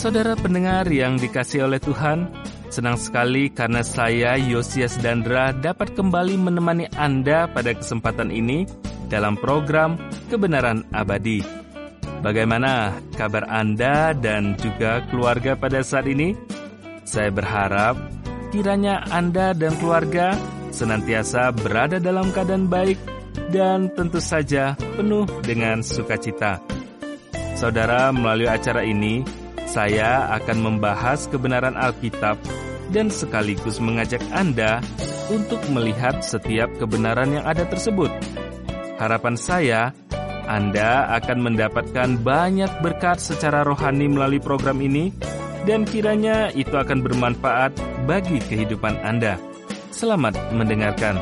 Saudara pendengar yang dikasihi oleh Tuhan, senang sekali karena saya, Yosias Dandra, dapat kembali menemani Anda pada kesempatan ini dalam program Kebenaran Abadi. Bagaimana kabar Anda dan juga keluarga pada saat ini? Saya berharap kiranya Anda dan keluarga senantiasa berada dalam keadaan baik dan tentu saja penuh dengan sukacita. Saudara, melalui acara ini, saya akan membahas kebenaran Alkitab dan sekaligus mengajak Anda untuk melihat setiap kebenaran yang ada tersebut. Harapan saya, Anda akan mendapatkan banyak berkat secara rohani melalui program ini, dan kiranya itu akan bermanfaat bagi kehidupan Anda. Selamat mendengarkan.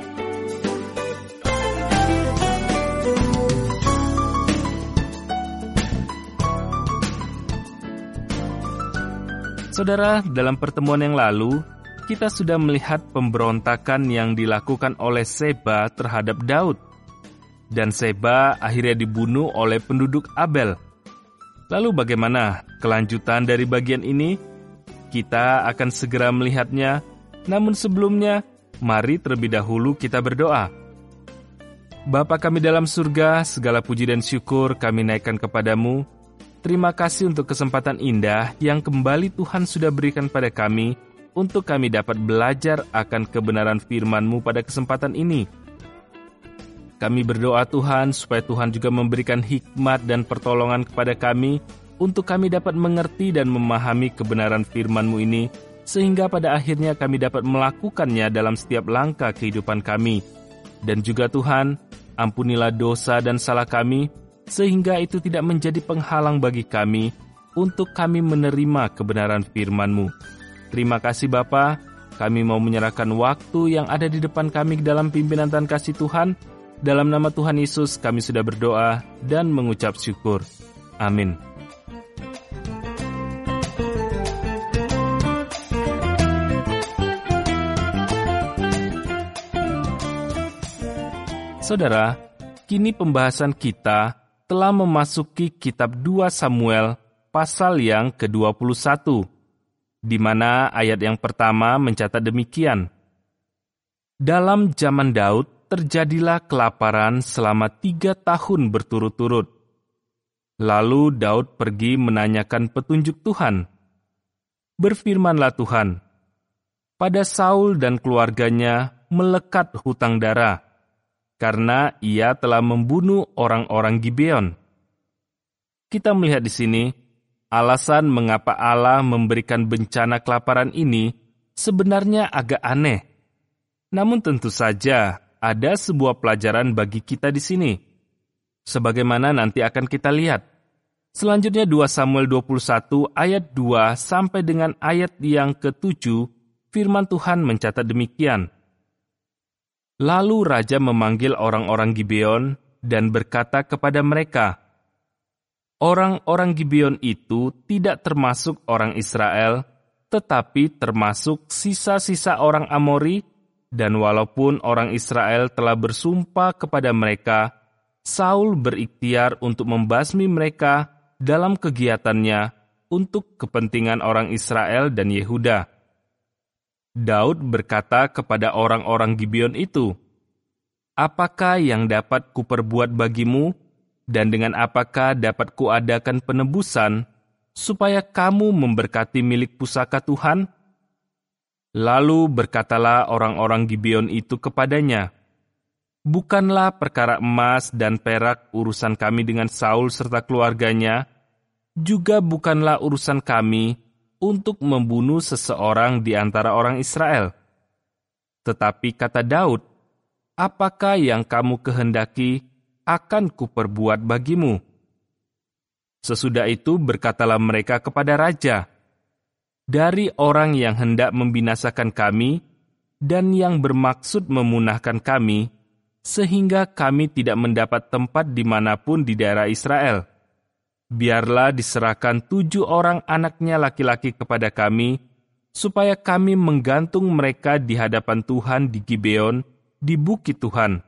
Saudara, dalam pertemuan yang lalu, kita sudah melihat pemberontakan yang dilakukan oleh Seba terhadap Daud. Dan Seba akhirnya dibunuh oleh penduduk Abel. Lalu bagaimana kelanjutan dari bagian ini? Kita akan segera melihatnya, namun sebelumnya, mari terlebih dahulu kita berdoa. Bapa kami dalam surga, segala puji dan syukur kami naikkan kepadamu. Terima kasih untuk kesempatan indah yang kembali Tuhan sudah berikan pada kami untuk kami dapat belajar akan kebenaran firman-Mu pada kesempatan ini. Kami berdoa Tuhan supaya Tuhan juga memberikan hikmat dan pertolongan kepada kami untuk kami dapat mengerti dan memahami kebenaran firman-Mu ini, sehingga pada akhirnya kami dapat melakukannya dalam setiap langkah kehidupan kami. Dan juga Tuhan, ampunilah dosa dan salah kami, sehingga itu tidak menjadi penghalang bagi kami untuk kami menerima kebenaran firman-Mu. Terima kasih Bapa, kami mau menyerahkan waktu yang ada di depan kami dalam pimpinan dan kasih Tuhan. Dalam nama Tuhan Yesus kami sudah berdoa dan mengucap syukur. Amin. Saudara, kini pembahasan kita telah memasuki kitab 2 Samuel pasal yang ke-21, di mana ayat yang pertama mencatat demikian. Dalam zaman Daud terjadilah kelaparan selama 3 tahun berturut-turut. Lalu Daud pergi menanyakan petunjuk Tuhan. Berfirmanlah Tuhan, pada Saul dan keluarganya melekat hutang darah, karena ia telah membunuh orang-orang Gibeon. Kita melihat di sini, alasan mengapa Allah memberikan bencana kelaparan ini sebenarnya agak aneh. Namun tentu saja ada sebuah pelajaran bagi kita di sini. Sebagaimana nanti akan kita lihat. Selanjutnya 2 Samuel 21 ayat 2 sampai dengan ayat yang ke-7, firman Tuhan mencatat demikian. Lalu raja memanggil orang-orang Gibeon dan berkata kepada mereka, orang-orang Gibeon itu tidak termasuk orang Israel, tetapi termasuk sisa-sisa orang Amori, dan walaupun orang Israel telah bersumpah kepada mereka, Saul berikhtiar untuk membasmi mereka dalam kegiatannya untuk kepentingan orang Israel dan Yehuda. Daud berkata kepada orang-orang Gibeon itu, apakah yang dapat kuperbuat bagimu, dan dengan apakah dapat kuadakan penebusan, supaya kamu memberkati milik pusaka Tuhan? Lalu berkatalah orang-orang Gibeon itu kepadanya, bukanlah perkara emas dan perak urusan kami dengan Saul serta keluarganya, juga bukanlah urusan kami untuk membunuh seseorang di antara orang Israel. Tetapi kata Daud, apakah yang kamu kehendaki akan kuperbuat bagimu? Sesudah itu berkatalah mereka kepada raja, dari orang yang hendak membinasakan kami dan yang bermaksud memunahkan kami, sehingga kami tidak mendapat tempat dimanapun di daerah Israel. Biarlah diserahkan 7 orang anaknya laki-laki kepada kami, supaya kami menggantung mereka di hadapan Tuhan di Gibeon, di bukit Tuhan.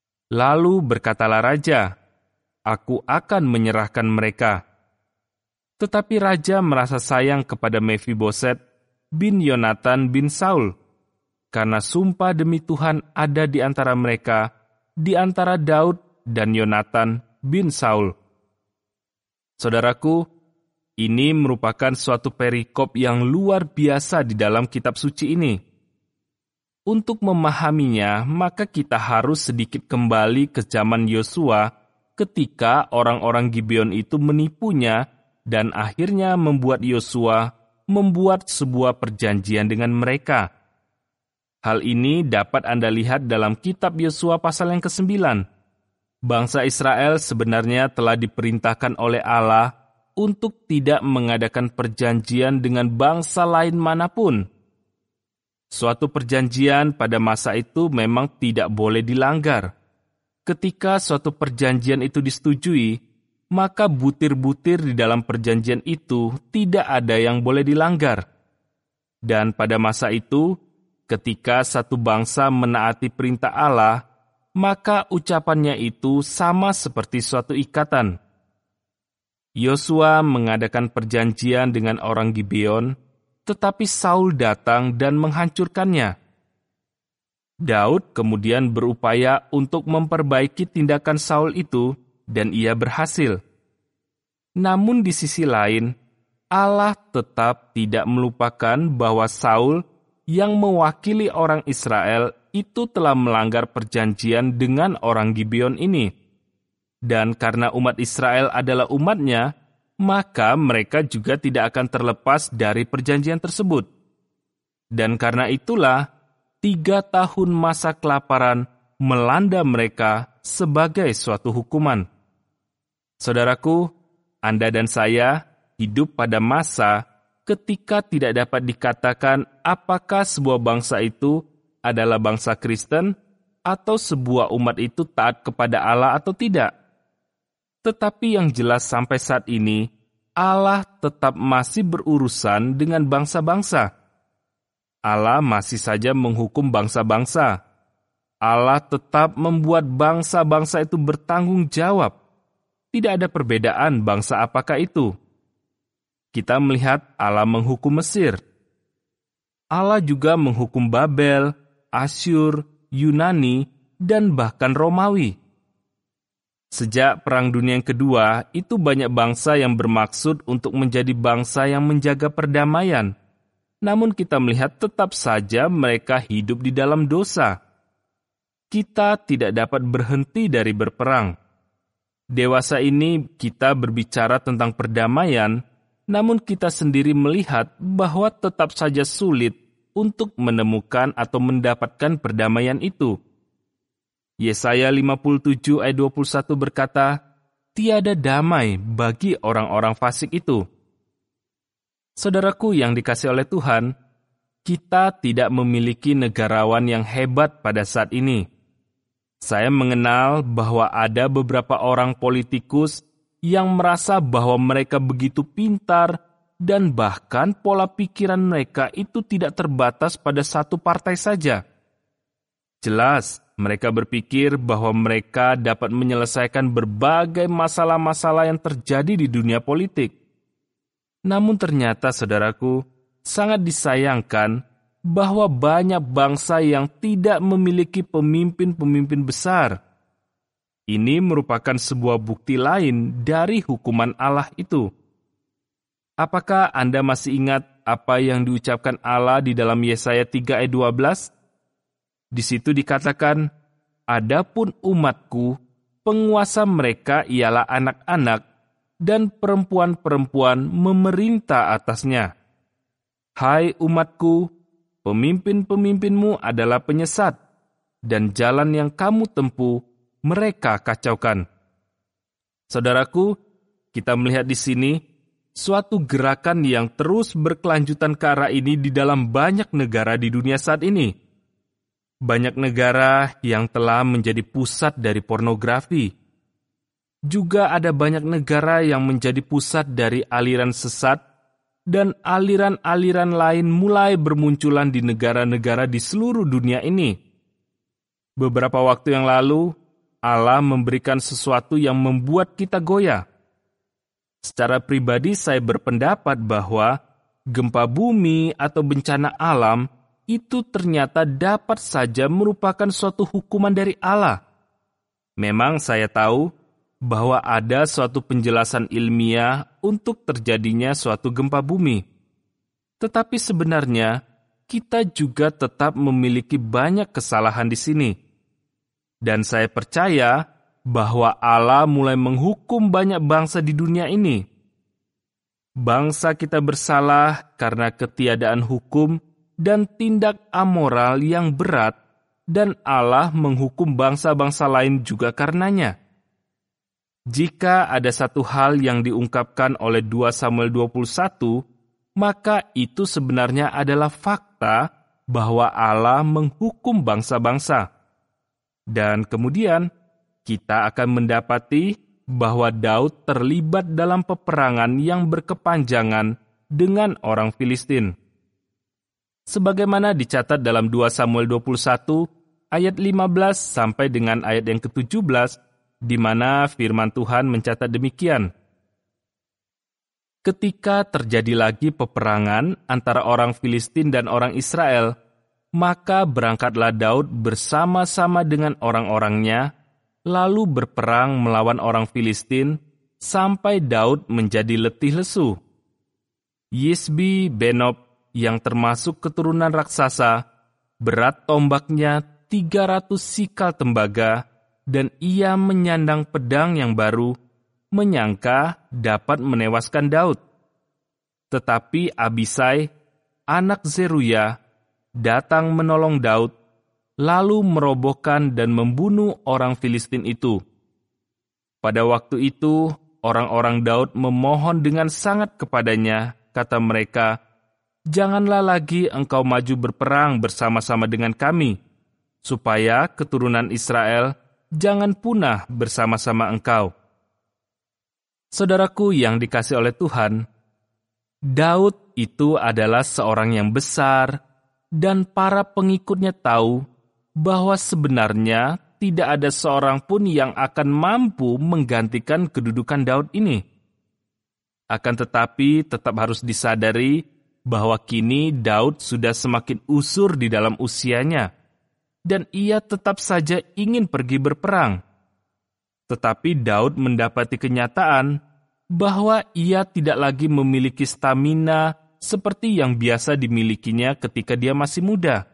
Lalu berkatalah raja, aku akan menyerahkan mereka. Tetapi raja merasa sayang kepada Mephiboset bin Yonatan bin Saul, karena sumpah demi Tuhan ada di antara mereka, di antara Daud dan Yonatan bin Saul. Saudaraku, ini merupakan suatu perikop yang luar biasa di dalam kitab suci ini. Untuk memahaminya, maka kita harus sedikit kembali ke zaman Yosua ketika orang-orang Gibeon itu menipunya dan akhirnya membuat Yosua membuat sebuah perjanjian dengan mereka. Hal ini dapat Anda lihat dalam kitab Yosua pasal yang ke-9. Bangsa Israel sebenarnya telah diperintahkan oleh Allah untuk tidak mengadakan perjanjian dengan bangsa lain manapun. Suatu perjanjian pada masa itu memang tidak boleh dilanggar. Ketika suatu perjanjian itu disetujui, maka butir-butir di dalam perjanjian itu tidak ada yang boleh dilanggar. Dan pada masa itu, ketika satu bangsa menaati perintah Allah, maka ucapannya itu sama seperti suatu ikatan. Yosua mengadakan perjanjian dengan orang Gibeon, tetapi Saul datang dan menghancurkannya. Daud kemudian berupaya untuk memperbaiki tindakan Saul itu, dan ia berhasil. Namun di sisi lain, Allah tetap tidak melupakan bahwa Saul yang mewakili orang Israel itu telah melanggar perjanjian dengan orang Gibeon ini. Dan karena umat Israel adalah umatnya, maka mereka juga tidak akan terlepas dari perjanjian tersebut. Dan karena itulah, 3 tahun masa kelaparan melanda mereka sebagai suatu hukuman. Saudaraku, Anda dan saya hidup pada masa ketika tidak dapat dikatakan apakah sebuah bangsa itu adalah bangsa Kristen atau sebuah umat itu taat kepada Allah atau tidak. Tetapi yang jelas sampai saat ini, Allah tetap masih berurusan dengan bangsa-bangsa. Allah masih saja menghukum bangsa-bangsa. Allah tetap membuat bangsa-bangsa itu bertanggung jawab. Tidak ada perbedaan bangsa apakah itu. Kita melihat Allah menghukum Mesir. Allah juga menghukum Babel, Asyur, Yunani, dan bahkan Romawi. Sejak Perang Dunia yang Kedua, itu banyak bangsa yang bermaksud untuk menjadi bangsa yang menjaga perdamaian. Namun kita melihat tetap saja mereka hidup di dalam dosa. Kita tidak dapat berhenti dari berperang. Dewasa ini kita berbicara tentang perdamaian, namun kita sendiri melihat bahwa tetap saja sulit untuk menemukan atau mendapatkan perdamaian itu. Yesaya 57 ayat 21 berkata, "Tiada damai bagi orang-orang fasik itu." Saudaraku yang dikasihi oleh Tuhan, kita tidak memiliki negarawan yang hebat pada saat ini. Saya mengenal bahwa ada beberapa orang politikus yang merasa bahwa mereka begitu pintar dan bahkan pola pikiran mereka itu tidak terbatas pada satu partai saja. Jelas, mereka berpikir bahwa mereka dapat menyelesaikan berbagai masalah-masalah yang terjadi di dunia politik. Namun ternyata, saudaraku, sangat disayangkan bahwa banyak bangsa yang tidak memiliki pemimpin-pemimpin besar. Ini merupakan sebuah bukti lain dari hukuman Allah itu. Apakah Anda masih ingat apa yang diucapkan Allah di dalam Yesaya 3 ayat 12? Di situ dikatakan, "Adapun umatku, penguasa mereka ialah anak-anak, dan perempuan-perempuan memerintah atasnya. Hai umatku, pemimpin-pemimpinmu adalah penyesat, dan jalan yang kamu tempuh mereka kacaukan." Saudaraku, kita melihat di sini suatu gerakan yang terus berkelanjutan ke arah ini di dalam banyak negara di dunia saat ini. Banyak negara yang telah menjadi pusat dari pornografi. Juga ada banyak negara yang menjadi pusat dari aliran sesat, dan aliran-aliran lain mulai bermunculan di negara-negara di seluruh dunia ini. Beberapa waktu yang lalu, Allah memberikan sesuatu yang membuat kita goyah. Secara pribadi saya berpendapat bahwa gempa bumi atau bencana alam itu ternyata dapat saja merupakan suatu hukuman dari Allah. Memang saya tahu bahwa ada suatu penjelasan ilmiah untuk terjadinya suatu gempa bumi. Tetapi sebenarnya kita juga tetap memiliki banyak kesalahan di sini. Dan saya percaya bahwa Allah mulai menghukum banyak bangsa di dunia ini. Bangsa kita bersalah karena ketiadaan hukum dan tindak amoral yang berat, dan Allah menghukum bangsa-bangsa lain juga karenanya. Jika ada satu hal yang diungkapkan oleh 2 Samuel 21, maka itu sebenarnya adalah fakta bahwa Allah menghukum bangsa-bangsa. Dan kemudian, kita akan mendapati bahwa Daud terlibat dalam peperangan yang berkepanjangan dengan orang Filistin. Sebagaimana dicatat dalam 2 Samuel 21 ayat 15 sampai dengan ayat yang ke-17, di mana firman Tuhan mencatat demikian. Ketika terjadi lagi peperangan antara orang Filistin dan orang Israel, maka berangkatlah Daud bersama-sama dengan orang-orangnya, lalu berperang melawan orang Filistin, sampai Daud menjadi letih lesu. Yisbi Benob, yang termasuk keturunan raksasa, berat tombaknya 300 sikal tembaga, dan ia menyandang pedang yang baru, menyangka dapat menewaskan Daud. Tetapi Abisai, anak Zeruya, datang menolong Daud, lalu merobohkan dan membunuh orang Filistin itu. Pada waktu itu, orang-orang Daud memohon dengan sangat kepadanya, kata mereka, "Janganlah lagi engkau maju berperang bersama-sama dengan kami, supaya keturunan Israel jangan punah bersama-sama engkau." Saudaraku yang dikasihi oleh Tuhan, Daud itu adalah seorang yang besar, dan para pengikutnya tahu bahwa sebenarnya tidak ada seorang pun yang akan mampu menggantikan kedudukan Daud ini. Akan tetapi tetap harus disadari bahwa kini Daud sudah semakin usur di dalam usianya, dan ia tetap saja ingin pergi berperang. Tetapi Daud mendapati kenyataan bahwa ia tidak lagi memiliki stamina seperti yang biasa dimilikinya ketika dia masih muda.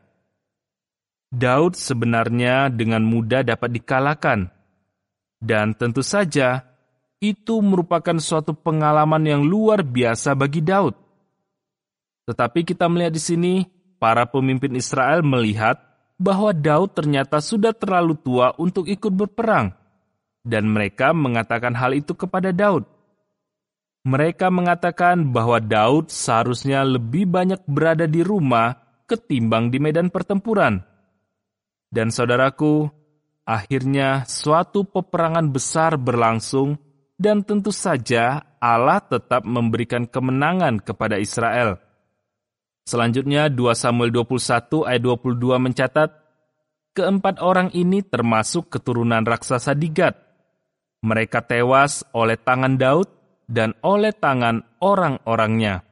Daud sebenarnya dengan mudah dapat dikalahkan, dan tentu saja itu merupakan suatu pengalaman yang luar biasa bagi Daud. Tetapi kita melihat di sini, para pemimpin Israel melihat bahwa Daud ternyata sudah terlalu tua untuk ikut berperang, dan mereka mengatakan hal itu kepada Daud. Mereka mengatakan bahwa Daud seharusnya lebih banyak berada di rumah ketimbang di medan pertempuran. Dan saudaraku, akhirnya suatu peperangan besar berlangsung, dan tentu saja Allah tetap memberikan kemenangan kepada Israel. Selanjutnya 2 Samuel 21 ayat 22 mencatat, keempat orang ini termasuk keturunan raksasa di Gad. Mereka tewas oleh tangan Daud dan oleh tangan orang-orangnya.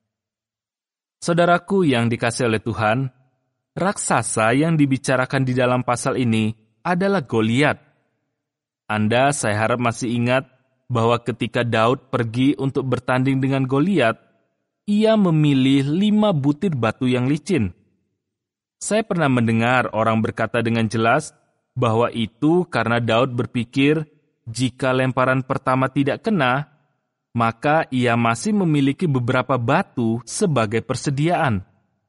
Saudaraku yang dikasihi oleh Tuhan, raksasa yang dibicarakan di dalam pasal ini adalah Goliat. Anda, saya harap masih ingat bahwa ketika Daud pergi untuk bertanding dengan Goliat, ia memilih 5 butir batu yang licin. Saya pernah mendengar orang berkata dengan jelas bahwa itu karena Daud berpikir jika lemparan pertama tidak kena, maka ia masih memiliki beberapa batu sebagai persediaan.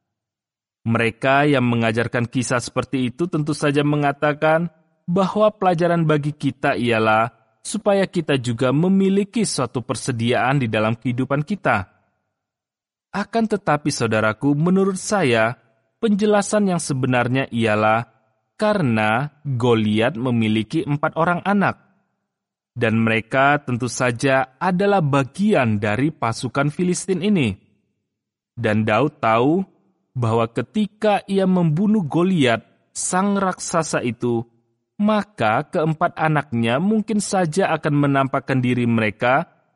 Mereka yang mengajarkan kisah seperti itu tentu saja mengatakan bahwa pelajaran bagi kita ialah supaya kita juga memiliki suatu persediaan di dalam kehidupan kita. Akan tetapi saudaraku, menurut saya, penjelasan yang sebenarnya ialah karena Goliat memiliki 4 orang anak. Dan mereka tentu saja adalah bagian dari pasukan Filistin ini. Dan Daud tahu bahwa ketika ia membunuh Goliat, sang raksasa itu, maka keempat anaknya mungkin saja akan menampakkan diri mereka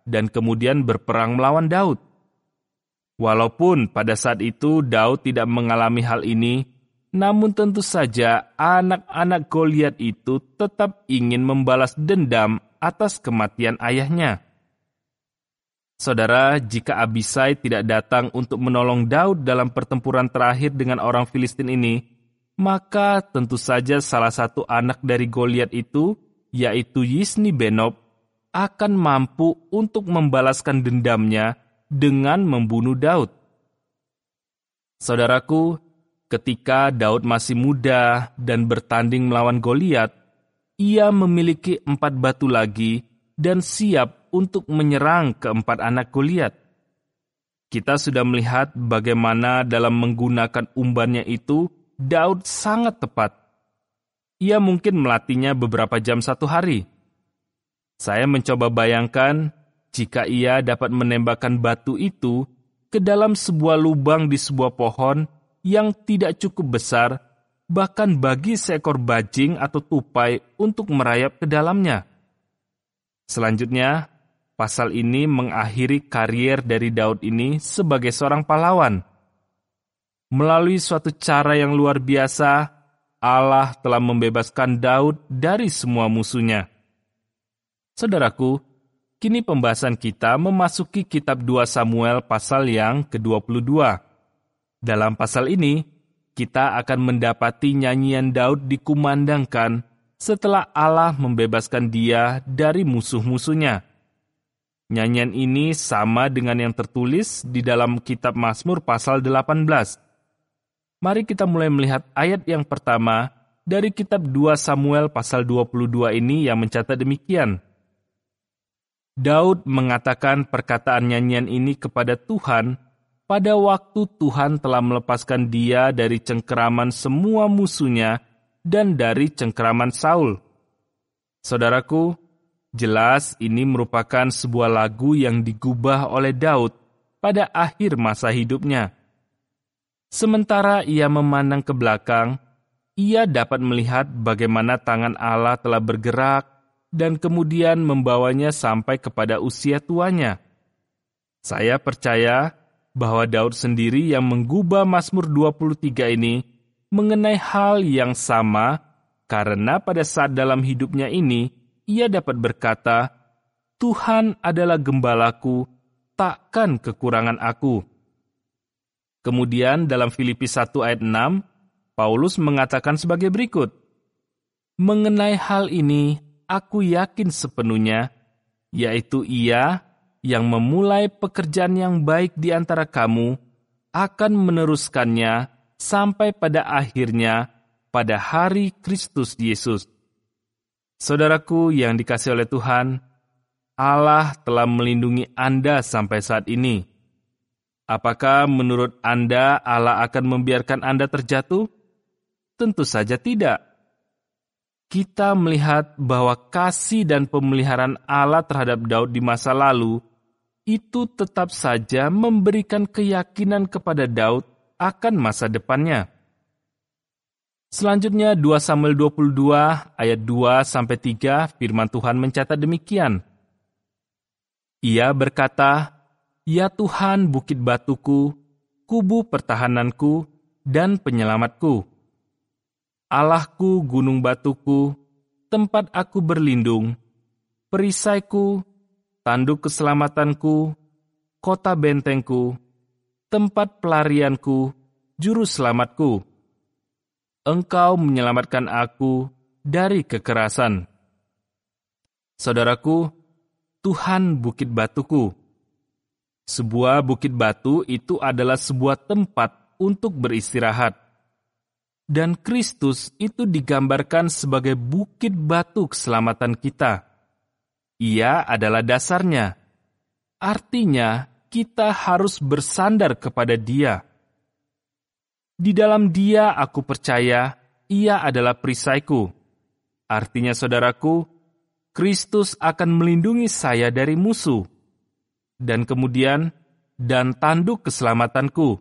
dan kemudian berperang melawan Daud. Walaupun pada saat itu Daud tidak mengalami hal ini, namun tentu saja anak-anak Goliat itu tetap ingin membalas dendam atas kematian ayahnya. Saudara, jika Abisai tidak datang untuk menolong Daud dalam pertempuran terakhir dengan orang Filistin ini, maka tentu saja salah satu anak dari Goliat itu, yaitu Yisni Benob, akan mampu untuk membalaskan dendamnya dengan membunuh Daud. Saudaraku, ketika Daud masih muda dan bertanding melawan Goliat, ia memiliki 4 batu lagi dan siap untuk menyerang keempat anak Goliat. Kita sudah melihat bagaimana dalam menggunakan umbannya itu, Daud sangat tepat. Ia mungkin melatihnya beberapa jam satu hari. Saya mencoba bayangkan jika ia dapat menembakkan batu itu ke dalam sebuah lubang di sebuah pohon yang tidak cukup besar, bahkan bagi seekor bajing atau tupai untuk merayap ke dalamnya. Selanjutnya, pasal ini mengakhiri karier dari Daud ini sebagai seorang pahlawan. Melalui suatu cara yang luar biasa, Allah telah membebaskan Daud dari semua musuhnya. Saudaraku, kini pembahasan kita memasuki kitab 2 Samuel pasal yang ke-22. Dalam pasal ini, kita akan mendapati nyanyian Daud dikumandangkan setelah Allah membebaskan dia dari musuh-musuhnya. Nyanyian ini sama dengan yang tertulis di dalam kitab Mazmur pasal 18. Mari kita mulai melihat ayat yang pertama dari kitab 2 Samuel pasal 22 ini yang mencatat demikian. Daud mengatakan perkataan nyanyian ini kepada Tuhan pada waktu Tuhan telah melepaskan dia dari cengkeraman semua musuhnya dan dari cengkeraman Saul. Saudaraku, jelas ini merupakan sebuah lagu yang digubah oleh Daud pada akhir masa hidupnya. Sementara ia memandang ke belakang, ia dapat melihat bagaimana tangan Allah telah bergerak dan kemudian membawanya sampai kepada usia tuanya. Saya percaya bahwa Daud sendiri yang menggubah Mazmur 23 ini mengenai hal yang sama, karena pada saat dalam hidupnya ini, ia dapat berkata, Tuhan adalah gembalaku, takkan kekurangan aku. Kemudian dalam Filipi 1 ayat 6, Paulus mengatakan sebagai berikut, mengenai hal ini, aku yakin sepenuhnya, yaitu ia yang memulai pekerjaan yang baik di antara kamu, akan meneruskannya sampai pada akhirnya pada hari Kristus Yesus. Saudaraku yang dikasihi oleh Tuhan, Allah telah melindungi Anda sampai saat ini. Apakah menurut Anda Allah akan membiarkan Anda terjatuh? Tentu saja tidak. Kita melihat bahwa kasih dan pemeliharaan Allah terhadap Daud di masa lalu itu tetap saja memberikan keyakinan kepada Daud akan masa depannya. Selanjutnya 2 Samuel 22 ayat 2-3 firman Tuhan mencatat demikian. Ia berkata, Ya Tuhan bukit batuku, kubu pertahananku, dan penyelamatku. Allahku gunung batuku, tempat aku berlindung, perisaiku, tanduk keselamatanku, kota bentengku, tempat pelarianku, juru selamatku. Engkau menyelamatkan aku dari kekerasan. Saudaraku, Tuhan bukit batuku. Sebuah bukit batu itu adalah sebuah tempat untuk beristirahat. Dan Kristus itu digambarkan sebagai bukit batu keselamatan kita. Ia adalah dasarnya. Artinya, kita harus bersandar kepada Dia. Di dalam Dia aku percaya, Ia adalah perisaiku. Artinya saudaraku, Kristus akan melindungi saya dari musuh. Dan kemudian, dan tanduk keselamatanku.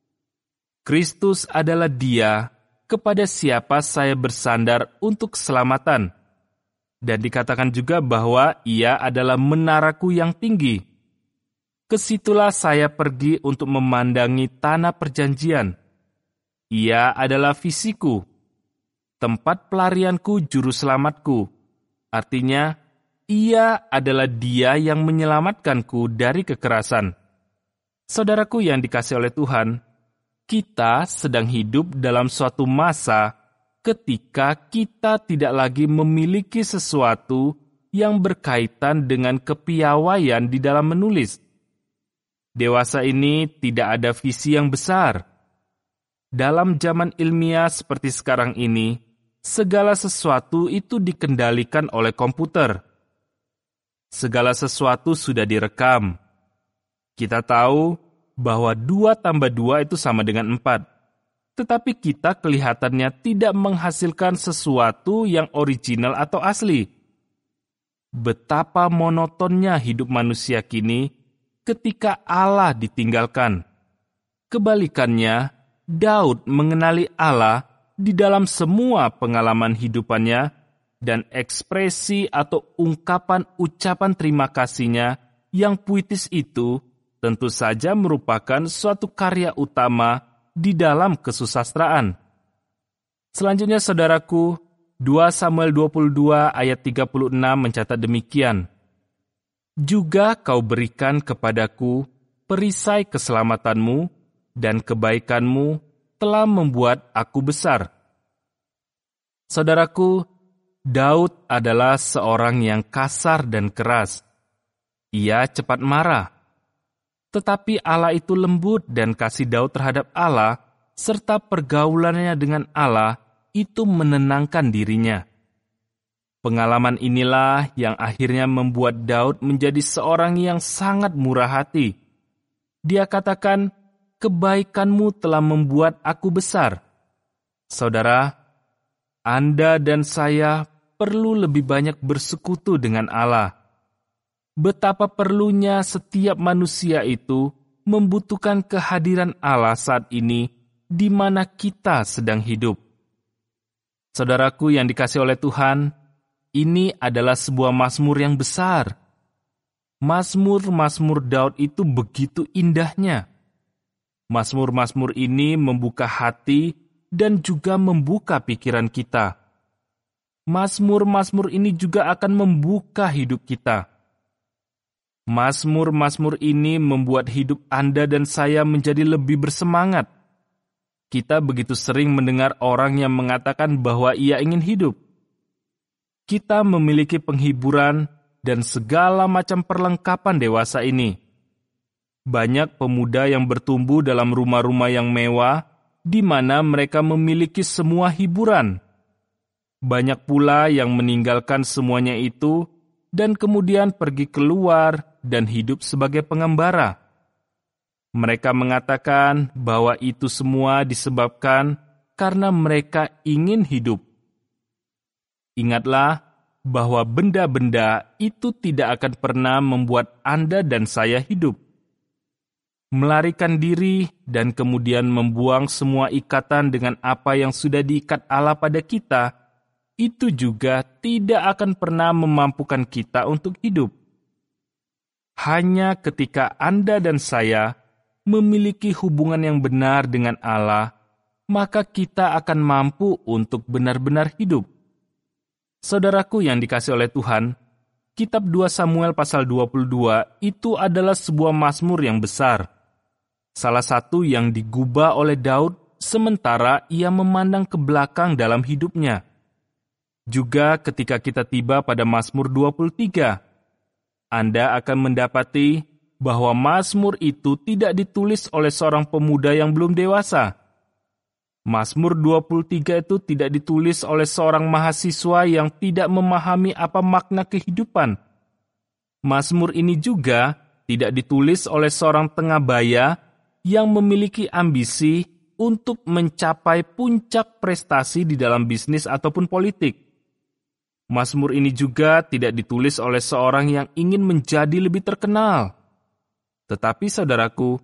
Kristus adalah Dia kepada siapa saya bersandar untuk keselamatan. Dan dikatakan juga bahwa ia adalah menaraku yang tinggi. Kesitulah saya pergi untuk memandangi tanah perjanjian. Ia adalah visiku, tempat pelarianku, juru selamatku. Artinya, ia adalah dia yang menyelamatkanku dari kekerasan. Saudaraku yang dikasihi oleh Tuhan, kita sedang hidup dalam suatu masa ketika kita tidak lagi memiliki sesuatu yang berkaitan dengan kepiawaian di dalam menulis. Dewasa ini tidak ada visi yang besar. Dalam zaman ilmiah seperti sekarang ini, segala sesuatu itu dikendalikan oleh komputer. Segala sesuatu sudah direkam. Kita tahu bahwa 2 tambah 2 itu sama dengan 4. Tetapi kita kelihatannya tidak menghasilkan sesuatu yang original atau asli. Betapa monotonnya hidup manusia kini ketika Allah ditinggalkan. Kebalikannya, Daud mengenali Allah di dalam semua pengalaman hidupannya dan ekspresi atau ungkapan ucapan terima kasihnya yang puitis itu tentu saja merupakan suatu karya utama di dalam kesusastraan. Selanjutnya saudaraku, 2 Samuel 22 ayat 36 mencatat demikian. Juga kau berikan kepadaku perisai keselamatanmu dan kebaikanmu telah membuat aku besar. Saudaraku, Daud adalah seorang yang kasar dan keras. Ia cepat marah. Tetapi Allah itu lembut dan kasih Daud terhadap Allah, serta pergaulannya dengan Allah, itu menenangkan dirinya. Pengalaman inilah yang akhirnya membuat Daud menjadi seorang yang sangat murah hati. Dia katakan, kebaikanmu telah membuat aku besar. Saudara, Anda dan saya perlu lebih banyak bersekutu dengan Allah. Betapa perlunya setiap manusia itu membutuhkan kehadiran Allah saat ini di mana kita sedang hidup. Saudaraku yang dikasihi oleh Tuhan, ini adalah sebuah mazmur yang besar. Mazmur-mazmur Daud itu begitu indahnya. Mazmur-mazmur ini membuka hati dan juga membuka pikiran kita. Mazmur-mazmur ini juga akan membuka hidup kita. Mazmur-mazmur ini membuat hidup Anda dan saya menjadi lebih bersemangat. Kita begitu sering mendengar orang yang mengatakan bahwa ia ingin hidup. Kita memiliki penghiburan dan segala macam perlengkapan dewasa ini. Banyak pemuda yang bertumbuh dalam rumah-rumah yang mewah, di mana mereka memiliki semua hiburan. Banyak pula yang meninggalkan semuanya itu, dan kemudian pergi keluar dan hidup sebagai pengembara. Mereka mengatakan bahwa itu semua disebabkan karena mereka ingin hidup. Ingatlah bahwa benda-benda itu tidak akan pernah membuat Anda dan saya hidup. Melarikan diri dan kemudian membuang semua ikatan dengan apa yang sudah diikat Allah pada kita, itu juga tidak akan pernah memampukan kita untuk hidup. Hanya ketika Anda dan saya memiliki hubungan yang benar dengan Allah, maka kita akan mampu untuk benar-benar hidup. Saudaraku yang dikasihi oleh Tuhan, kitab 2 Samuel pasal 22 itu adalah sebuah mazmur yang besar. Salah satu yang digubah oleh Daud sementara ia memandang ke belakang dalam hidupnya. Juga ketika kita tiba pada Mazmur 23, Anda akan mendapati bahwa Mazmur itu tidak ditulis oleh seorang pemuda yang belum dewasa. Mazmur 23 itu tidak ditulis oleh seorang mahasiswa yang tidak memahami apa makna kehidupan. Mazmur ini juga tidak ditulis oleh seorang tengah baya yang memiliki ambisi untuk mencapai puncak prestasi di dalam bisnis ataupun politik. Mazmur ini juga tidak ditulis oleh seorang yang ingin menjadi lebih terkenal. Tetapi saudaraku,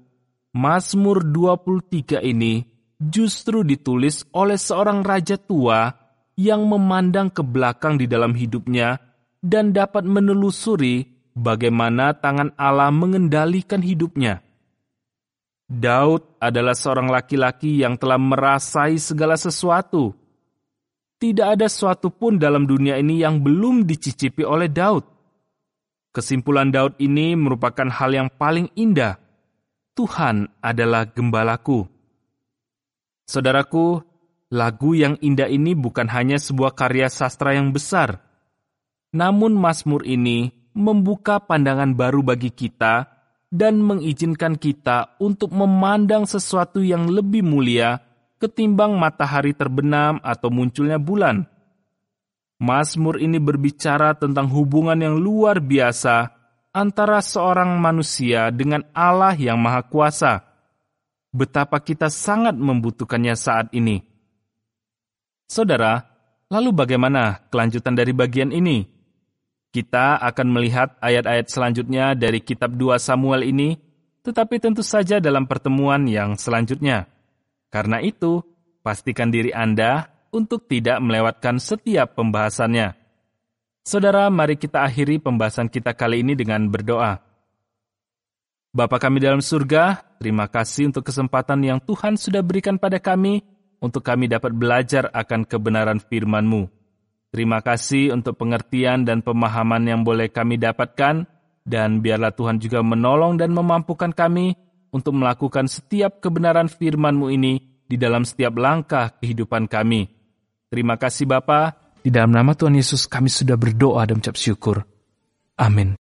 Mazmur 23 ini justru ditulis oleh seorang raja tua yang memandang ke belakang di dalam hidupnya dan dapat menelusuri bagaimana tangan Allah mengendalikan hidupnya. Daud adalah seorang laki-laki yang telah merasai segala sesuatu. Tidak ada sesuatu pun dalam dunia ini yang belum dicicipi oleh Daud. Kesimpulan Daud ini merupakan hal yang paling indah. Tuhan adalah gembalaku. Saudaraku, lagu yang indah ini bukan hanya sebuah karya sastra yang besar, namun Mazmur ini membuka pandangan baru bagi kita dan mengizinkan kita untuk memandang sesuatu yang lebih mulia ketimbang matahari terbenam atau munculnya bulan. Mazmur ini berbicara tentang hubungan yang luar biasa antara seorang manusia dengan Allah yang Maha Kuasa. Betapa kita sangat membutuhkannya saat ini. Saudara, lalu bagaimana kelanjutan dari bagian ini? Kita akan melihat ayat-ayat selanjutnya dari kitab 2 Samuel ini, tetapi tentu saja dalam pertemuan yang selanjutnya. Karena itu, pastikan diri Anda untuk tidak melewatkan setiap pembahasannya. Saudara, mari kita akhiri pembahasan kita kali ini dengan berdoa. Bapa kami dalam surga, terima kasih untuk kesempatan yang Tuhan sudah berikan pada kami untuk kami dapat belajar akan kebenaran firman-Mu. Terima kasih untuk pengertian dan pemahaman yang boleh kami dapatkan, dan biarlah Tuhan juga menolong dan memampukan kami untuk melakukan setiap kebenaran firman-Mu ini di dalam setiap langkah kehidupan kami. Terima kasih Bapa, di dalam nama Tuhan Yesus kami sudah berdoa dan mengucap syukur. Amin.